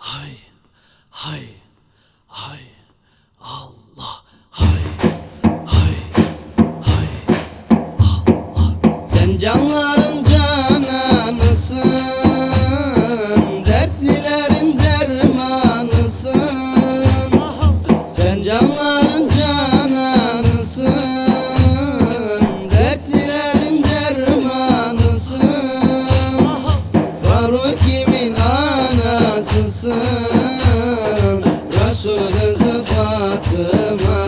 hay, hay, hay, Allah, hay, hay, hay, Allah. Sen canların cananısın, dertlilerin dermanısın. Sen canların cananısın, dertlilerin dermanısın. Faruk kimin anasısın, Resul kızı Fatıma.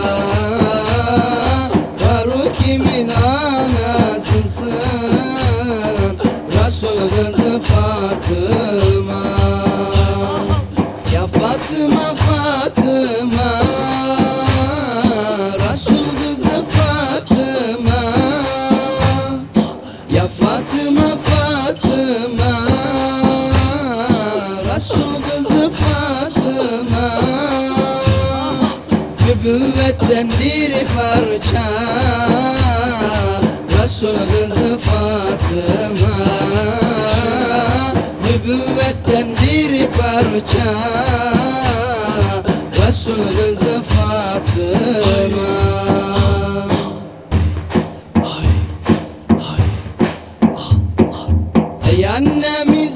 Faruk kimin anasısın, Resul kızı Fatıma. Ya Fatıma Fatıma, Resul kızı Fatıma. Ya Fatıma Fatıma, Resul kızı Fatıma. Nübüvvetten bir parça, Resul kızı Fatıma. Nübüvvetten bir parça, Resul kızı Fatıma. Ey annemiz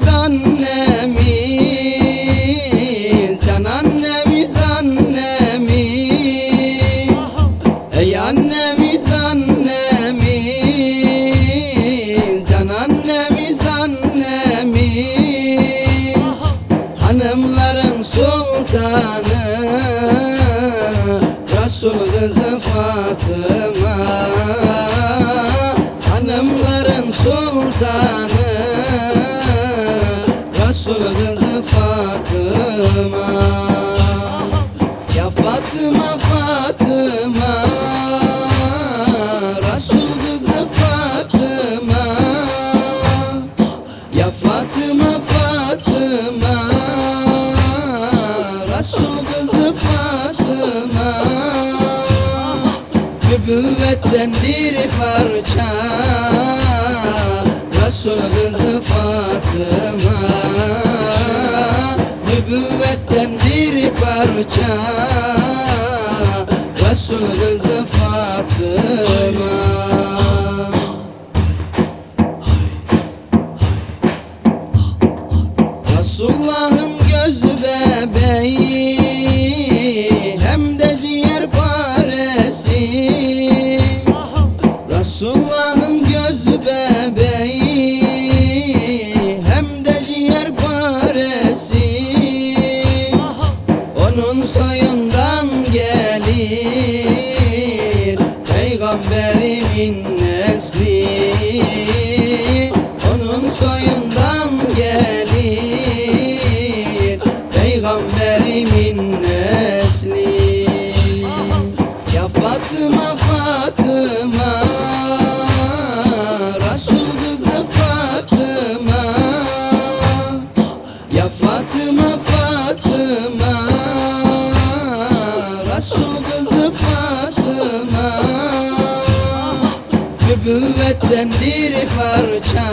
annemiz, can annemiz annemiz. Ey annemiz annemiz, can annemiz annemiz. Hanımların sultanı, Resul kızı Fatıma. Hanımların sultanı, Resul kızı Fatıma. Ya Fatıma Fatıma, Resul kızı Fatıma. Ya Fatıma Fatıma, Resul kızı Fatıma. Nübüvvetten bir parça, Resul kızı Fatıma. Nübüvvetten bir parça, Resul kızı Fatıma. Resulullah'ın göz bebeği, hem de ciğer paresi. Resulullah'ın göz bebeği, hem de ciğer paresi. Onun soyundan gelir Peygamberimin nesli. Onun soyundan gelir Peygamberimin nesli. Ya Fatıma Fatıma, Resul kızı Fatıma. Ya Fatıma Fatıma, Resul kızı Fatıma. Nübüvvetten bir parça,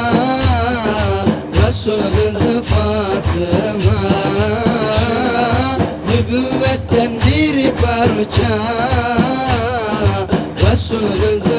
Resul kızı Fatıma. Nübüvvetten bir parça, Resul kızı